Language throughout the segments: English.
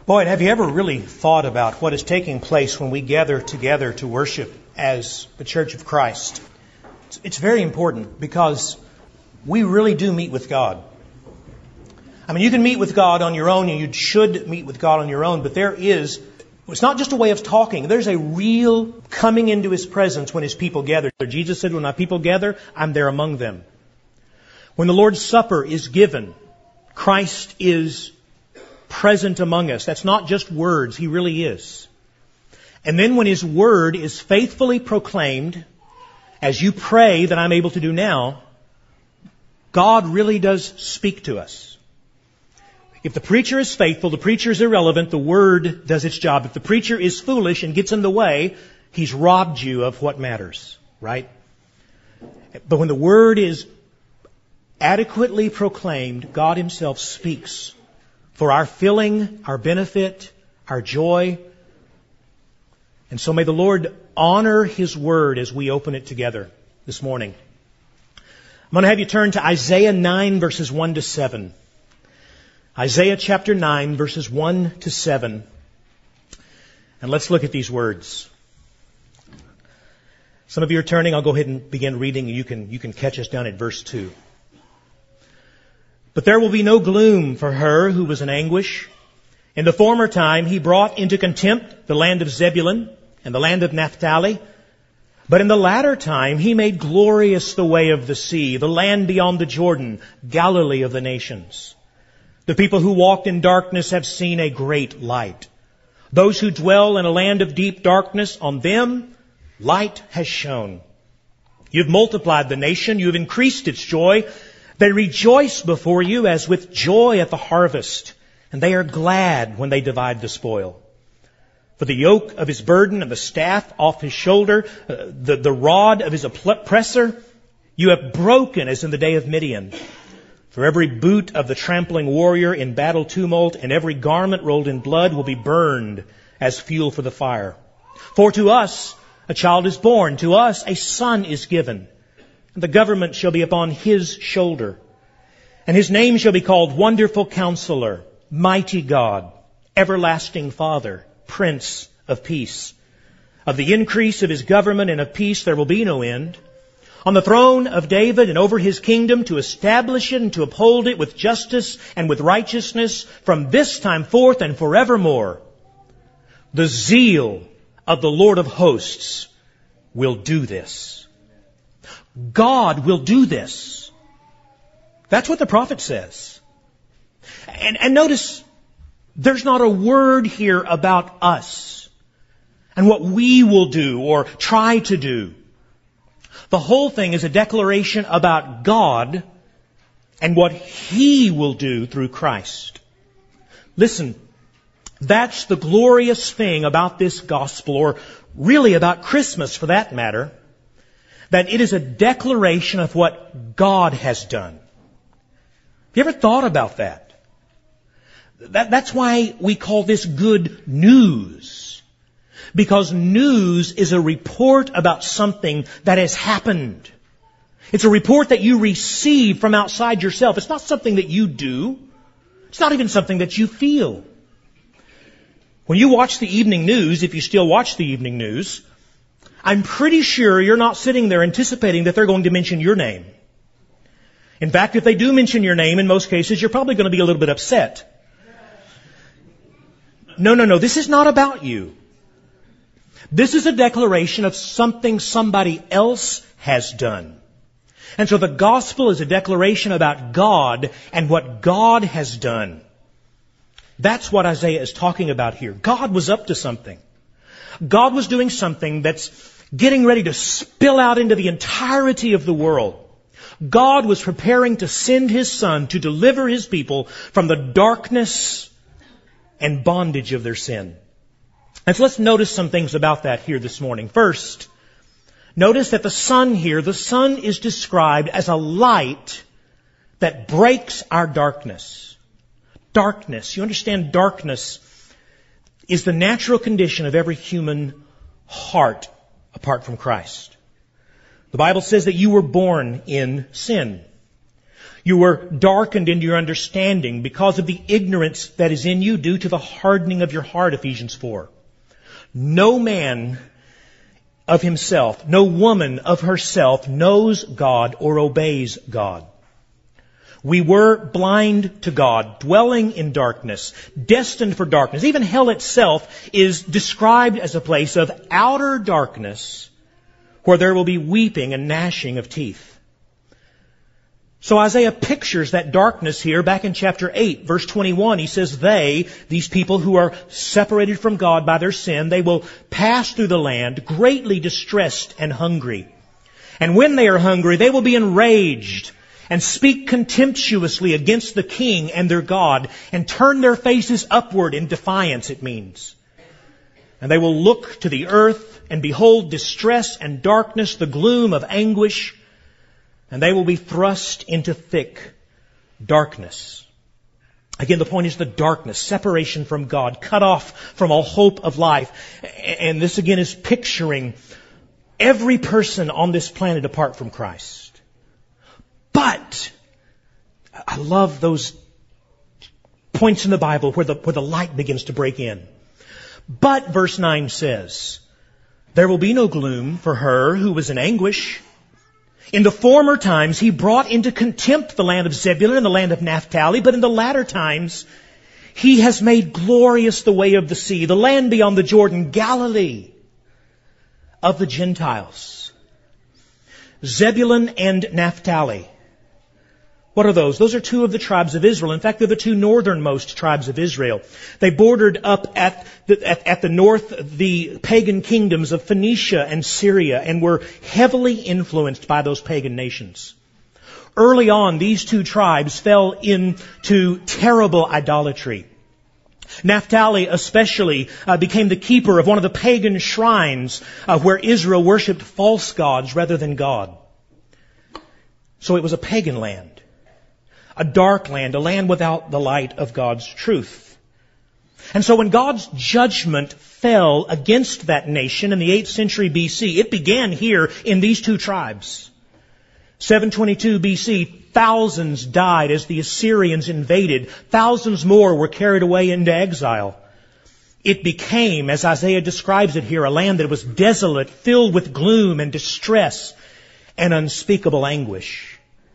Boy, have you ever really thought about what is taking place when we gather together to worship as the Church of Christ? It's very important because we really do meet with God. I mean, you can meet with God on your own, and you should meet with God on your own, but it's not just a way of talking. There's a real coming into His presence when His people gather. Jesus said, when my people gather, I'm there among them. When the Lord's Supper is given, Christ is present among us. That's not just words. He really is. And then when His Word is faithfully proclaimed, as you pray that I'm able to do now, God really does speak to us. If the preacher is faithful, the preacher is irrelevant, the Word does its job. If the preacher is foolish and gets in the way, he's robbed you of what matters, right? But when the Word is adequately proclaimed, God Himself speaks for our filling, our benefit, our joy. And so may the Lord honor His Word as we open it together this morning. I'm going to have you turn to Isaiah 9, verses 1 to 7. Isaiah chapter 9, verses 1 to 7. And let's look at these words. Some of you are turning. I'll go ahead and begin reading, and you can catch us down at verse 2. But there will be no gloom for her who was in anguish. In the former time He brought into contempt the land of Zebulun and the land of Naphtali. But in the latter time He made glorious the way of the sea, the land beyond the Jordan, Galilee of the nations. The people who walked in darkness have seen a great light. Those who dwell in a land of deep darkness, on them light has shone. You've multiplied the nation, you've increased its joy. They rejoice before you as with joy at the harvest, and they are glad when they divide the spoil. For the yoke of His burden and the staff off His shoulder, the rod of His oppressor, you have broken as in the day of Midian. For every boot of the trampling warrior in battle tumult and every garment rolled in blood will be burned as fuel for the fire. For to us a child is born, to us a son is given. And the government shall be upon His shoulder. And His name shall be called Wonderful Counselor, Mighty God, Everlasting Father, Prince of Peace. Of the increase of His government and of peace there will be no end. On the throne of David and over His kingdom, to establish it and to uphold it with justice and with righteousness from this time forth and forevermore. The zeal of the Lord of hosts will do this. God will do this. That's what the prophet says. And notice, there's not a word here about us and what we will do or try to do. The whole thing is a declaration about God and what He will do through Christ. Listen, that's the glorious thing about this gospel, or really about Christmas for that matter, that it is a declaration of what God has done. Have you ever thought about that? That's why we call this good news. Because news is a report about something that has happened. It's a report that you receive from outside yourself. It's not something that you do. It's not even something that you feel. When you watch the evening news, if you still watch the evening news, I'm pretty sure you're not sitting there anticipating that they're going to mention your name. In fact, if they do mention your name, in most cases, you're probably going to be a little bit upset. No. This is not about you. This is a declaration of something somebody else has done. And so the gospel is a declaration about God and what God has done. That's what Isaiah is talking about here. God was up to something. God was doing something that's getting ready to spill out into the entirety of the world. God was preparing to send His Son to deliver His people from the darkness and bondage of their sin. And so let's notice some things about that here this morning. First, notice that the sun here, the sun is described as a light that breaks our darkness. Darkness. You understand, darkness is the natural condition of every human heart apart from Christ. The Bible says that you were born in sin. You were darkened in your understanding because of the ignorance that is in you due to the hardening of your heart, Ephesians 4. No man of himself, no woman of herself knows God or obeys God. We were blind to God, dwelling in darkness, destined for darkness. Even hell itself is described as a place of outer darkness where there will be weeping and gnashing of teeth. So Isaiah pictures that darkness here back in chapter 8, verse 21. He says these people who are separated from God by their sin, they will pass through the land greatly distressed and hungry. And when they are hungry, they will be enraged and speak contemptuously against the king and their God and turn their faces upward in defiance, it means. And they will look to the earth and behold distress and darkness, the gloom of anguish, and they will be thrust into thick darkness. Again, the point is the darkness, separation from God, cut off from all hope of life. And this again is picturing every person on this planet apart from Christ. But I love those points in the Bible where the light begins to break in. But verse 9 says, there will be no gloom for her who was in anguish. In the former times, he brought into contempt the land of Zebulun and the land of Naphtali, but in the latter times, he has made glorious the way of the sea, the land beyond the Jordan, Galilee of the Gentiles. Zebulun and Naphtali. What are those? Those are two of the tribes of Israel. In fact, they're the two northernmost tribes of Israel. They bordered up at the north the pagan kingdoms of Phoenicia and Syria and were heavily influenced by those pagan nations. Early on, these two tribes fell into terrible idolatry. Naphtali especially became the keeper of one of the pagan shrines where Israel worshipped false gods rather than God. So it was a pagan land. A dark land, a land without the light of God's truth. And so when God's judgment fell against that nation in the 8th century BC, it began here in these two tribes. 722 BC, thousands died as the Assyrians invaded. Thousands more were carried away into exile. It became, as Isaiah describes it here, a land that was desolate, filled with gloom and distress and unspeakable anguish.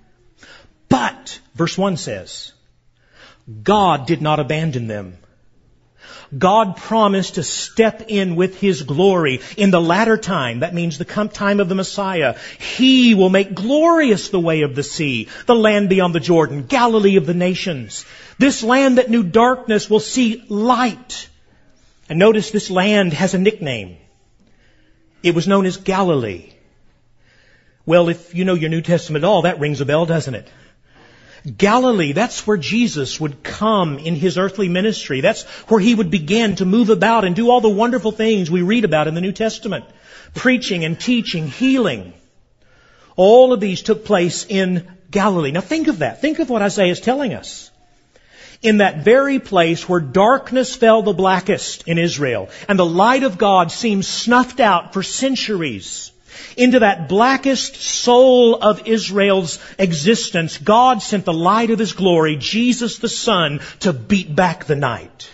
But, verse 1 says, God did not abandon them. God promised to step in with His glory in the latter time. That means the time of the Messiah. He will make glorious the way of the sea, the land beyond the Jordan, Galilee of the nations. This land that knew darkness will see light. And notice this land has a nickname. It was known as Galilee. Well, if you know your New Testament at all, that rings a bell, doesn't it? Galilee, that's where Jesus would come in His earthly ministry. That's where He would begin to move about and do all the wonderful things we read about in the New Testament. Preaching and teaching, healing. All of these took place in Galilee. Now think of that. Think of what Isaiah is telling us. In that very place where darkness fell the blackest in Israel and the light of God seemed snuffed out for centuries, into that blackest soul of Israel's existence, God sent the light of His glory, Jesus the Son, to beat back the night.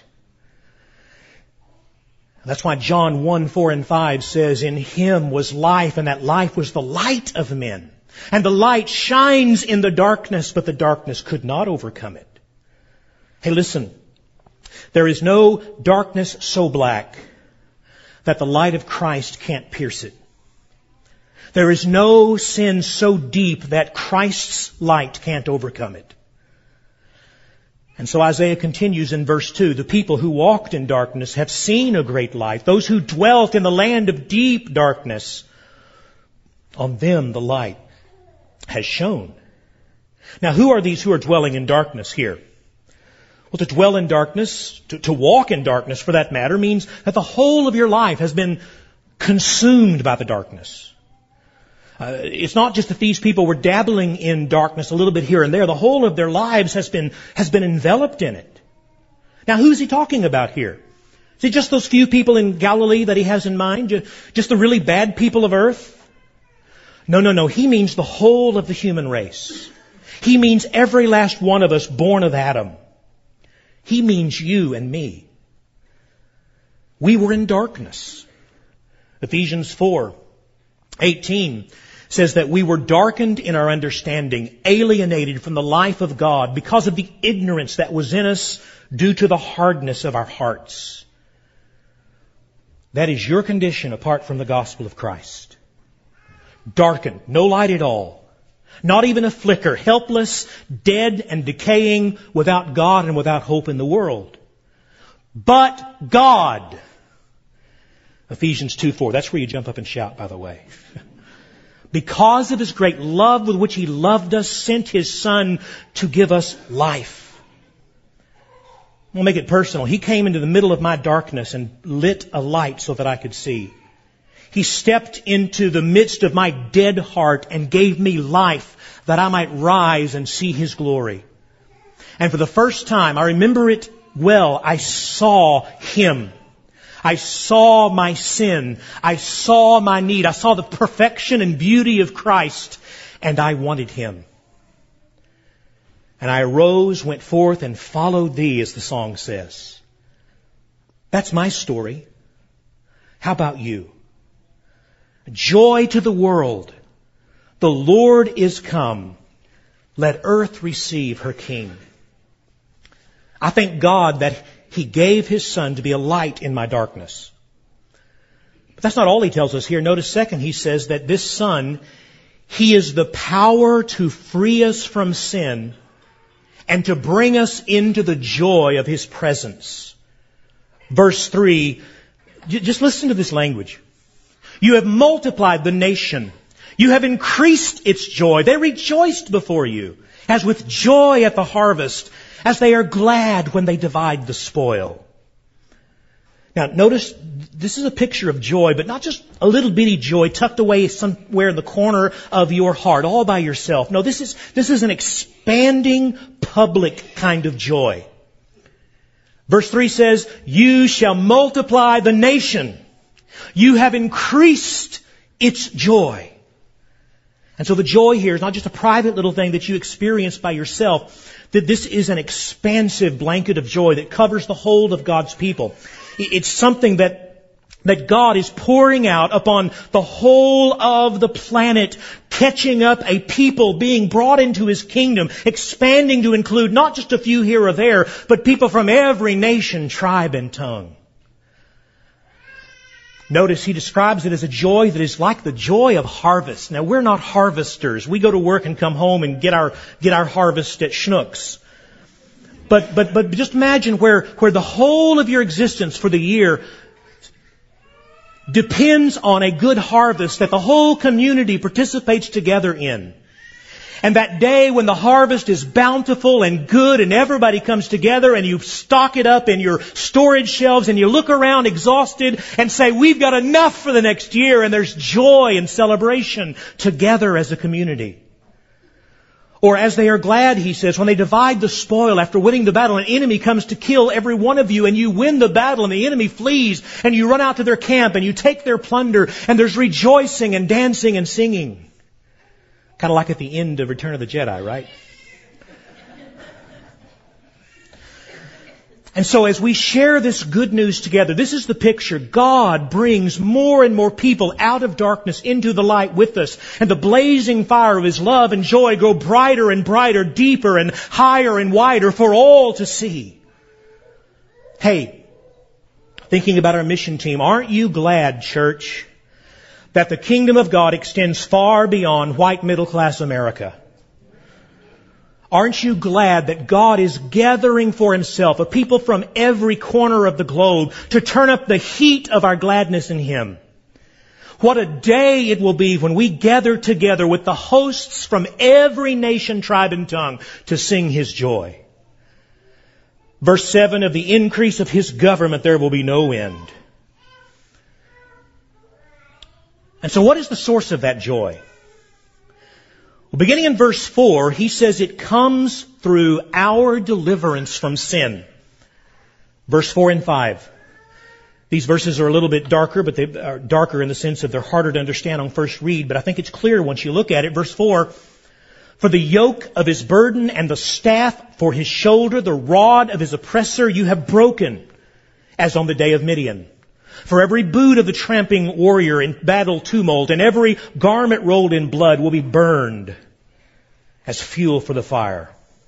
That's why John 1, 4 and 5 says, in Him was life, and that life was the light of men. And the light shines in the darkness, but the darkness could not overcome it. Hey, listen. There is no darkness so black that the light of Christ can't pierce it. There is no sin so deep that Christ's light can't overcome it. And so Isaiah continues in verse 2, the people who walked in darkness have seen a great light. Those who dwelt in the land of deep darkness, on them the light has shone. Now who are these who are dwelling in darkness here? Well, to dwell in darkness, to walk in darkness for that matter, means that the whole of your life has been consumed by the darkness. It's not just that these people were dabbling in darkness a little bit here and there. The whole of their lives has been enveloped in it. Now, who's he talking about here? Is it just those few people in Galilee that he has in mind? Just the really bad people of earth? No. He means the whole of the human race. He means every last one of us born of Adam. He means you and me. We were in darkness. Ephesians 4:18 says that we were darkened in our understanding, alienated from the life of God because of the ignorance that was in us due to the hardness of our hearts. That is your condition apart from the gospel of Christ. Darkened, no light at all, not even a flicker, helpless, dead and decaying, without God and without hope in the world. But God. Ephesians 2:4. That's where you jump up and shout, by the way. Because of His great love with which He loved us, sent His Son to give us life. We'll make it personal. He came into the middle of my darkness and lit a light so that I could see. He stepped into the midst of my dead heart and gave me life that I might rise and see His glory. And for the first time, I remember it well, I saw Him. I saw my sin. I saw my need. I saw the perfection and beauty of Christ, and I wanted Him. And I arose, went forth, and followed Thee, as the song says. That's my story. How about you? Joy to the world. The Lord is come. Let earth receive her King. I thank God that He gave His Son to be a light in my darkness. But that's not all He tells us here. Notice second, He says that this Son, He is the power to free us from sin and to bring us into the joy of His presence. Verse 3, just listen to this language. You have multiplied the nation. You have increased its joy. They rejoiced before you, as with joy at the harvest, as they are glad when they divide the spoil. Now, notice, this is a picture of joy, but not just a little bitty joy tucked away somewhere in the corner of your heart, all by yourself. No, this is an expanding, public kind of joy. Verse 3 says, you shall multiply the nation. You have increased its joy. And so the joy here is not just a private little thing that you experience by yourself, that this is an expansive blanket of joy that covers the whole of God's people. It's something that God is pouring out upon the whole of the planet, catching up a people being brought into His kingdom, expanding to include not just a few here or there, but people from every nation, tribe, and tongue. Notice He describes it as a joy that is like the joy of harvest. Now, we're not harvesters. We go to work and come home and get our harvest at Schnucks. But just imagine where the whole of your existence for the year depends on a good harvest that the whole community participates together in. And that day when the harvest is bountiful and good and everybody comes together and you stock it up in your storage shelves and you look around exhausted and say, we've got enough for the next year, and there's joy and celebration together as a community. Or as they are glad, he says, when they divide the spoil after winning the battle, an enemy comes to kill every one of you, and you win the battle and the enemy flees, and you run out to their camp and you take their plunder, and there's rejoicing and dancing and singing. Kind of like at the end of Return of the Jedi, right? And so as we share this good news together, this is the picture. God brings more and more people out of darkness into the light with us. And the blazing fire of His love and joy grow brighter and brighter, deeper and higher and wider for all to see. Hey, thinking about our mission team, aren't you glad, church, that the kingdom of God extends far beyond white middle-class America? Aren't you glad that God is gathering for Himself a people from every corner of the globe to turn up the heat of our gladness in Him? What a day it will be when we gather together with the hosts from every nation, tribe, and tongue to sing His joy. Verse 7, of the increase of His government there will be no end. And so what is the source of that joy? Well, beginning in verse 4, he says it comes through our deliverance from sin. Verse 4 and 5. These verses are a little bit darker, but they are darker in the sense of they're harder to understand on first read, but I think it's clear once you look at it. Verse 4, For the yoke of his burden and the staff for his shoulder, the rod of his oppressor you have broken, as on the day of Midian. For every boot of the tramping warrior in battle tumult and every garment rolled in blood will be burned as fuel for the fire.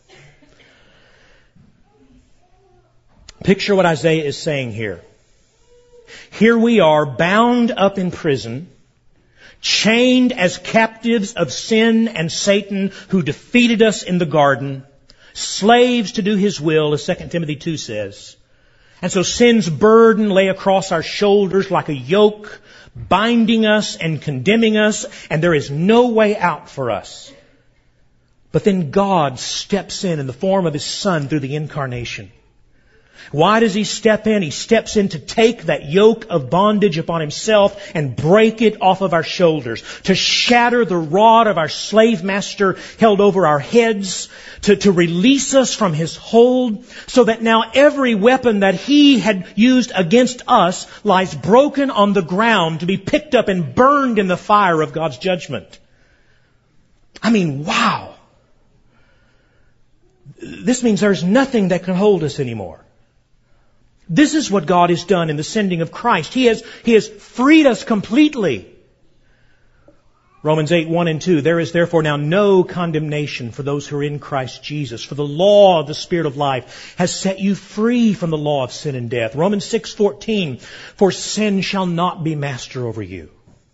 Picture what Isaiah is saying here. Here we are bound up in prison, chained as captives of sin and Satan who defeated us in the garden, slaves to do his will, as 2 Timothy 2 says. And so sin's burden lay across our shoulders like a yoke, binding us and condemning us, and there is no way out for us. But then God steps in the form of His Son through the incarnation. Why does He step in? He steps in to take that yoke of bondage upon Himself and break it off of our shoulders, to shatter the rod of our slave master held over our heads, to release us from his hold, so that now every weapon that He had used against us lies broken on the ground to be picked up and burned in the fire of God's judgment. I mean, wow! This means there's nothing that can hold us anymore. This is what God has done in the sending of Christ. He has freed us completely. Romans 8:1 and 2, there is therefore now no condemnation for those who are in Christ Jesus. For the law of the Spirit of life has set you free from the law of sin and death. Romans 6:14, for sin shall not be master over you.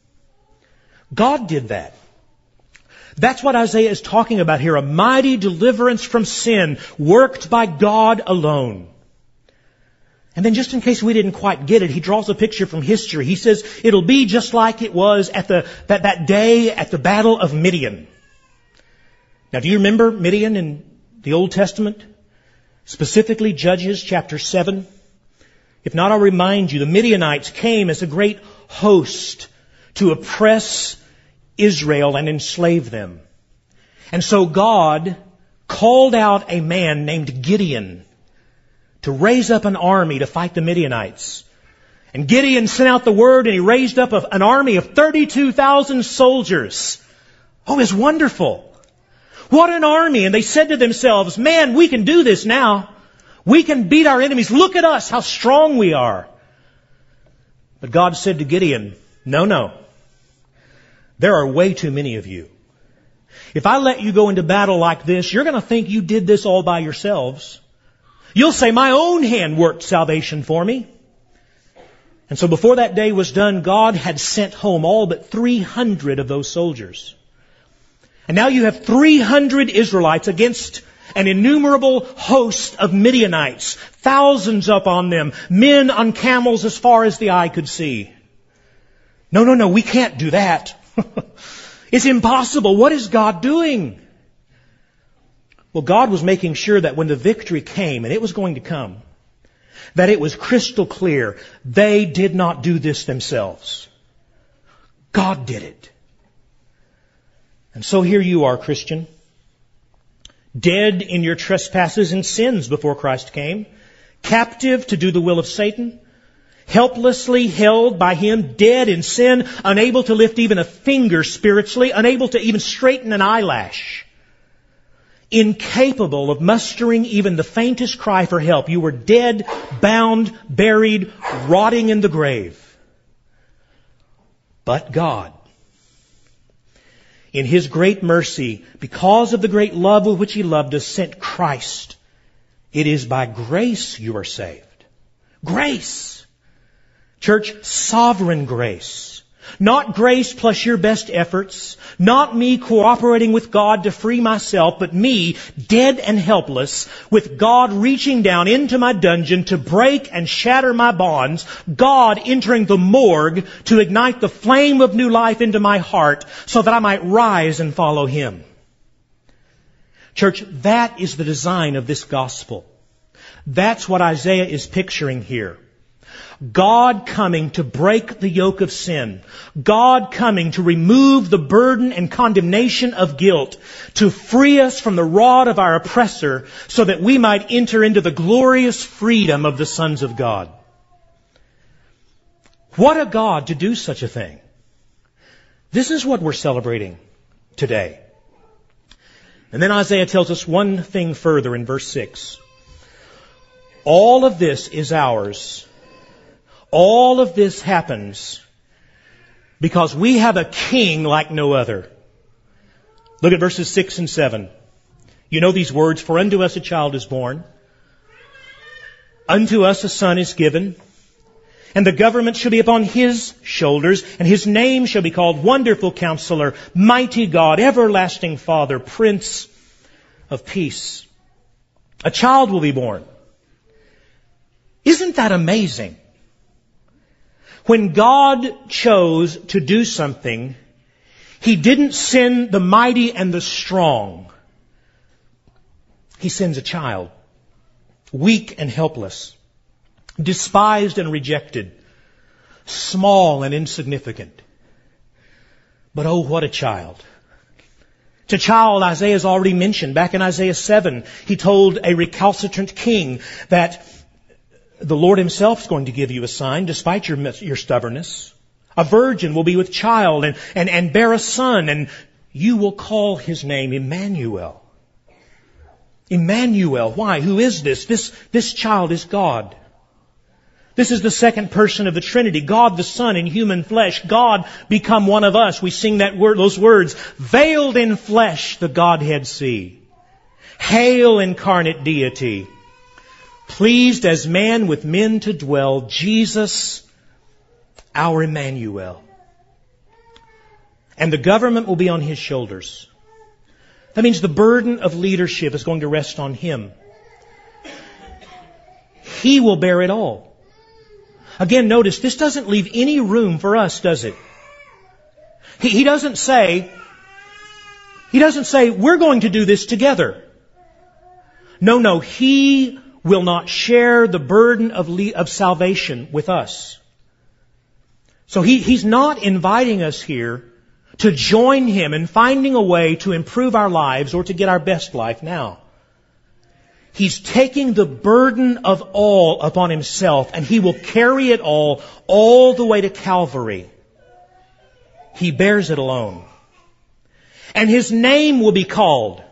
God did that. That's what Isaiah is talking about here, a mighty deliverance from sin worked by God alone. And then just in case we didn't quite get it, he draws a picture from history. He says it'll be just like it was at that day at the Battle of Midian. Now, do you remember Midian in the Old Testament? Specifically Judges chapter 7. If not, I'll remind you, the Midianites came as a great host to oppress Israel and enslave them. And so God called out a man named Gideon to raise up an army to fight the Midianites. And Gideon sent out the word and he raised up an army of 32,000 soldiers. Oh, it's wonderful. What an army. And they said to themselves, man, we can do this now. We can beat our enemies. Look at us, how strong we are. But God said to Gideon, no. There are way too many of you. If I let you go into battle like this, you're going to think you did this all by yourselves. You'll say, my own hand worked salvation for me. And so before that day was done, God had sent home all but 300 of those soldiers. And now you have 300 Israelites against an innumerable host of Midianites, thousands up on them, men on camels as far as the eye could see. No, we can't do that. It's impossible. What is God doing? Well, God was making sure that when the victory came, and it was going to come, that it was crystal clear they did not do this themselves. God did it. And so here you are, Christian, dead in your trespasses and sins before Christ came, captive to do the will of Satan, helplessly held by him, dead in sin, unable to lift even a finger spiritually, unable to even straighten an eyelash. Incapable of mustering even the faintest cry for help. You were dead, bound, buried, rotting in the grave. But God, in His great mercy, because of the great love with which He loved us, sent Christ. It is by grace you are saved. Grace. Church, sovereign grace. Not grace plus your best efforts. Not me cooperating with God to free myself, but me, dead and helpless, with God reaching down into my dungeon to break and shatter my bonds. God entering the morgue to ignite the flame of new life into my heart so that I might rise and follow Him. Church, that is the design of this gospel. That's what Isaiah is picturing here. God coming to break the yoke of sin. God coming to remove the burden and condemnation of guilt, to free us from the rod of our oppressor so that we might enter into the glorious freedom of the sons of God. What a God to do such a thing. This is what we're celebrating today. And then Isaiah tells us one thing further in verse 6. All of this is ours. All of this happens because we have a king like no other. Look at verses 6 and 7. You know these words, for unto us a child is born, unto us a son is given, and the government shall be upon his shoulders, and his name shall be called Wonderful Counselor, Mighty God, Everlasting Father, Prince of Peace. A child will be born. Isn't that amazing? When God chose to do something, He didn't send the mighty and the strong. He sends a child, weak and helpless, despised and rejected, small and insignificant. But oh, what a child. It's a child Isaiah's already mentioned. Back in Isaiah 7, he told a recalcitrant king that the Lord Himself is going to give you a sign despite your stubbornness. A virgin will be with child and bear a son, and you will call His name Emmanuel. Emmanuel. Why? Who is this? This child is God. This is the second person of the Trinity. God the Son in human flesh. God become one of us. We sing those words. Veiled in flesh the Godhead see. Hail incarnate deity. Pleased as man with men to dwell. Jesus, our Emmanuel. And the government will be on His shoulders. That means the burden of leadership is going to rest on Him. He will bear it all. Again, notice, this doesn't leave any room for us, does it? He doesn't say, we're going to do this together. No, He will not share the burden of salvation with us. So He's not inviting us here to join Him in finding a way to improve our lives or to get our best life now. He's taking the burden of all upon Himself, and He will carry it all the way to Calvary. He bears it alone. And His name will be called.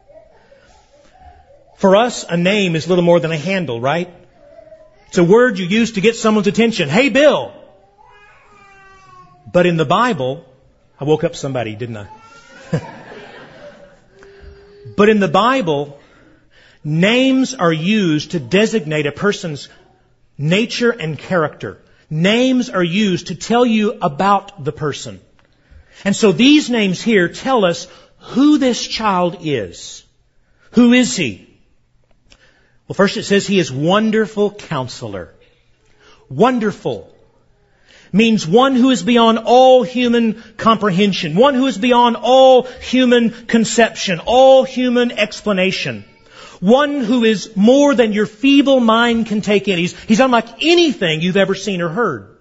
For us, a name is little more than a handle, right? It's a word you use to get someone's attention. Hey, Bill! But in the Bible, I woke up somebody, didn't I? But in the Bible, names are used to designate a person's nature and character. Names are used to tell you about the person. And so these names here tell us who this child is. Who is He? Well, first it says He is Wonderful Counselor. Wonderful means one who is beyond all human comprehension, one who is beyond all human conception, all human explanation, one who is more than your feeble mind can take in. He's unlike anything you've ever seen or heard.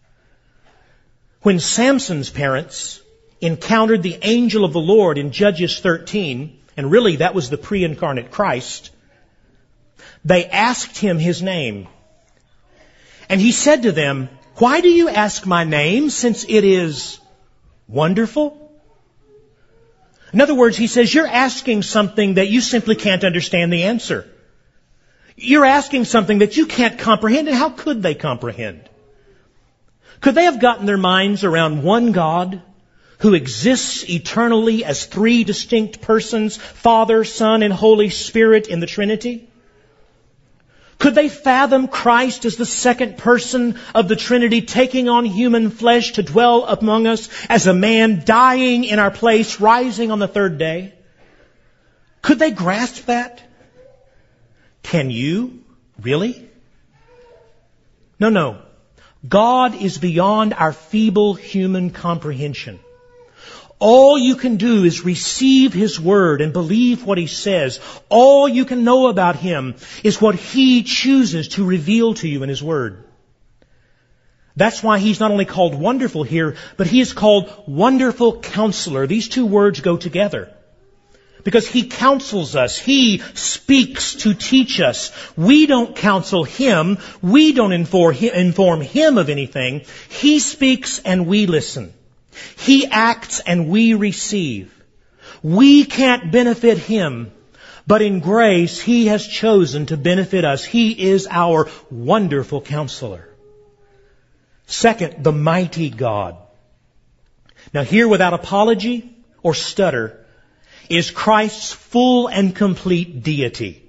When Samson's parents encountered the angel of the Lord in Judges 13, and really that was the pre-incarnate Christ, they asked him his name. And he said to them, "Why do you ask my name, since it is wonderful?" In other words, he says, you're asking something that you simply can't understand the answer. You're asking something that you can't comprehend, and how could they comprehend? Could they have gotten their minds around one God who exists eternally as three distinct persons, Father, Son, and Holy Spirit in the Trinity? Could they fathom Christ as the second person of the Trinity taking on human flesh to dwell among us as a man, dying in our place, rising on the third day? Could they grasp that? Can you? Really? No. God is beyond our feeble human comprehension. All you can do is receive His Word and believe what He says. All you can know about Him is what He chooses to reveal to you in His Word. That's why He's not only called Wonderful here, but He is called Wonderful Counselor. These two words go together. Because He counsels us. He speaks to teach us. We don't counsel Him. We don't inform Him of anything. He speaks and we listen. He acts and we receive. We can't benefit Him, but in grace He has chosen to benefit us. He is our wonderful counselor. Second, the mighty God. Now here, without apology or stutter, is Christ's full and complete deity.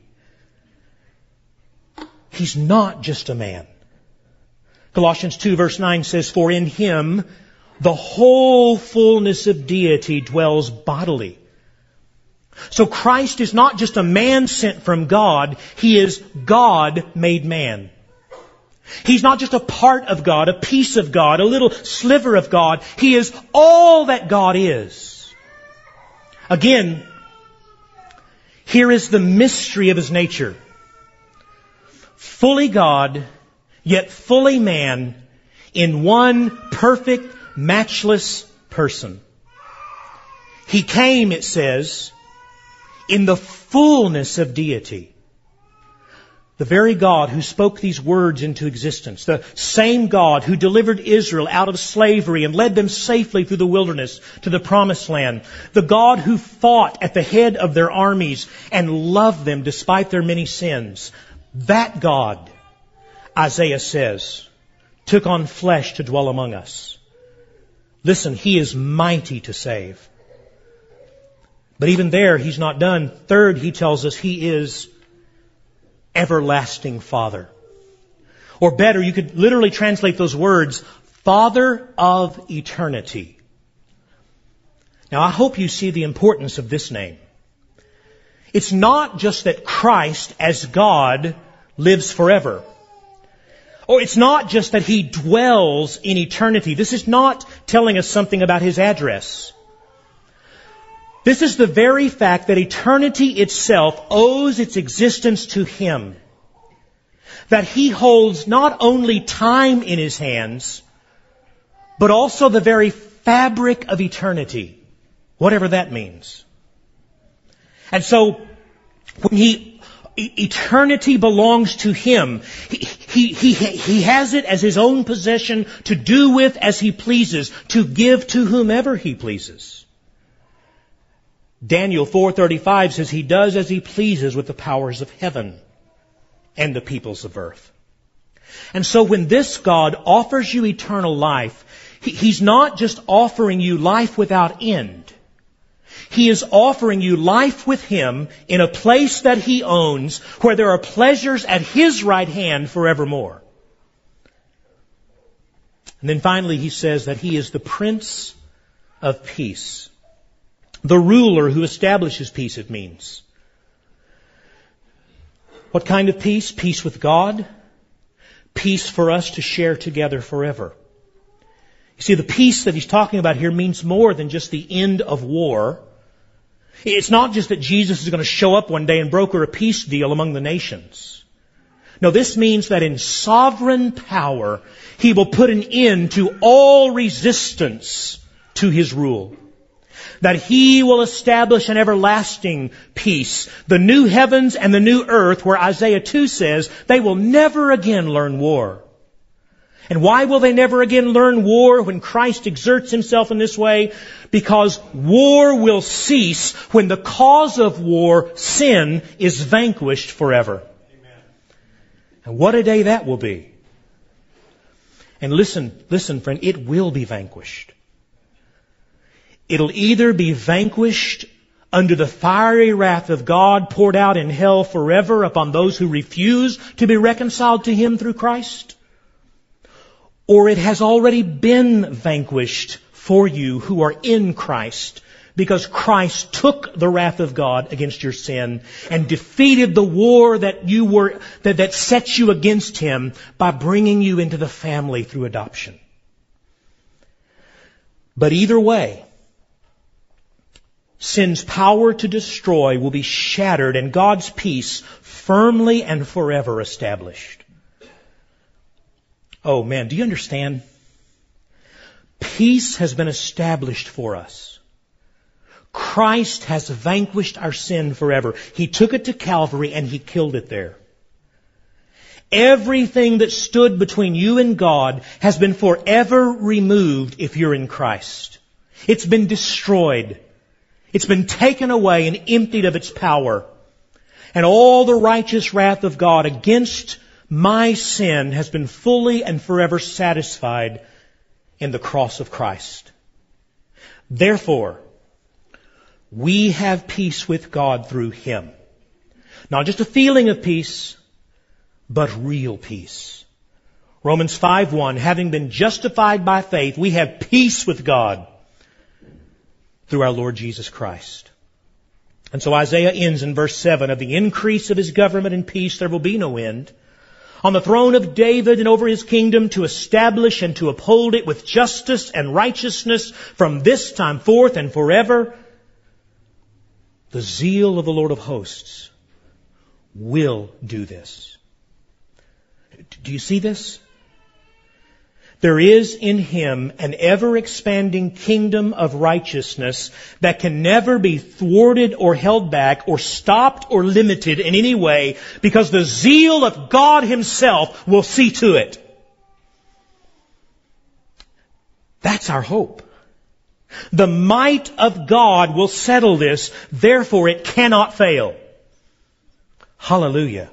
He's not just a man. Colossians 2 verse 9 says, "For in Him the whole fullness of deity dwells bodily." So Christ is not just a man sent from God. He is God made man. He's not just a part of God, a piece of God, a little sliver of God. He is all that God is. Again, here is the mystery of His nature. Fully God, yet fully man, in one perfect, matchless person. He came, it says, in the fullness of deity. The very God who spoke these words into existence, the same God who delivered Israel out of slavery and led them safely through the wilderness to the promised land, the God who fought at the head of their armies and loved them despite their many sins, that God, Isaiah says, took on flesh to dwell among us. Listen, He is mighty to save. But even there, He's not done. Third, He tells us He is everlasting Father. Or better, you could literally translate those words, Father of eternity. Now, I hope you see the importance of this name. It's not just that Christ, as God, lives forever. Or it's not just that He dwells in eternity. This is not telling us something about His address. This is the very fact that eternity itself owes its existence to Him. That He holds not only time in His hands, but also the very fabric of eternity, whatever that means. And so, when eternity belongs to Him, He has it as His own possession to do with as He pleases, to give to whomever He pleases. Daniel 4:35 says He does as He pleases with the powers of heaven and the peoples of earth. And so when this God offers you eternal life, He's not just offering you life without end. He is offering you life with Him in a place that He owns, where there are pleasures at His right hand forevermore. And then finally He says that He is the Prince of Peace. The ruler who establishes peace, it means. What kind of peace? Peace with God. Peace for us to share together forever. You see, the peace that He's talking about here means more than just the end of war. It's not just that Jesus is going to show up one day and broker a peace deal among the nations. No, this means that in sovereign power, He will put an end to all resistance to His rule. That He will establish an everlasting peace. The new heavens and the new earth, where Isaiah 2 says, they will never again learn war. And why will they never again learn war when Christ exerts Himself in this way? Because war will cease when the cause of war, sin, is vanquished forever. Amen. And what a day that will be. And listen, friend, it will be vanquished. It'll either be vanquished under the fiery wrath of God poured out in hell forever upon those who refuse to be reconciled to Him through Christ, or it has already been vanquished for you who are in Christ, because Christ took the wrath of God against your sin and defeated the war that set you against Him by bringing you into the family through adoption. But either way, sin's power to destroy will be shattered and God's peace firmly and forever established. Oh man, do you understand? Peace has been established for us. Christ has vanquished our sin forever. He took it to Calvary and He killed it there. Everything that stood between you and God has been forever removed if you're in Christ. It's been destroyed. It's been taken away and emptied of its power. And all the righteous wrath of God against my sin has been fully and forever satisfied in the cross of Christ. Therefore, we have peace with God through Him. Not just a feeling of peace, but real peace. Romans 5:1, having been justified by faith, we have peace with God through our Lord Jesus Christ. And so Isaiah ends in verse 7, of the increase of His government and peace there will be no end, on the throne of David and over His kingdom, to establish and to uphold it with justice and righteousness from this time forth and forever. The zeal of the Lord of hosts will do this. Do you see this? There is in Him an ever-expanding kingdom of righteousness that can never be thwarted or held back or stopped or limited in any way, because the zeal of God Himself will see to it. That's our hope. The might of God will settle this, therefore it cannot fail. Hallelujah.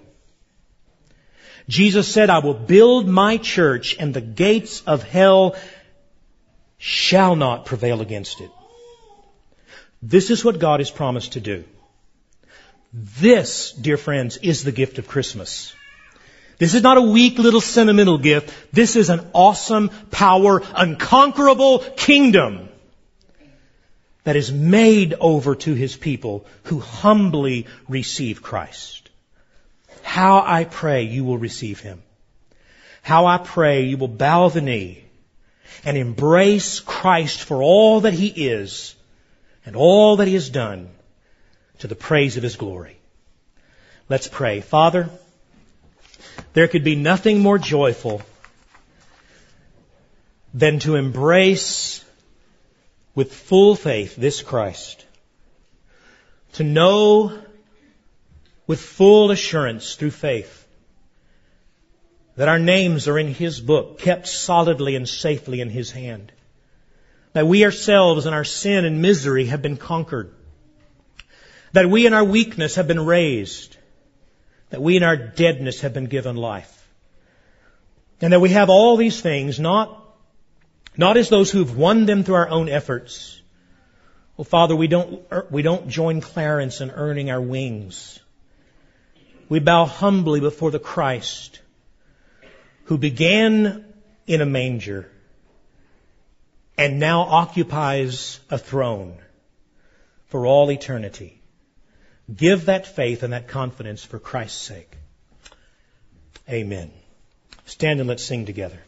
Jesus said, I will build my church and the gates of hell shall not prevail against it. This is what God has promised to do. This, dear friends, is the gift of Christmas. This is not a weak little sentimental gift. This is an awesome, power, unconquerable kingdom that is made over to His people who humbly receive Christ. How I pray you will receive Him. How I pray you will bow the knee and embrace Christ for all that He is and all that He has done to the praise of His glory. Let's pray. Father, there could be nothing more joyful than to embrace with full faith this Christ. To know with full assurance through faith that our names are in His book, kept solidly and safely in His hand. That we ourselves in our sin and misery have been conquered. That we in our weakness have been raised. That we in our deadness have been given life. And that we have all these things not as those who've won them through our own efforts. Well, Father, we don't join Clarence in earning our wings. We bow humbly before the Christ who began in a manger and now occupies a throne for all eternity. Give that faith and that confidence for Christ's sake. Amen. Stand and let's sing together.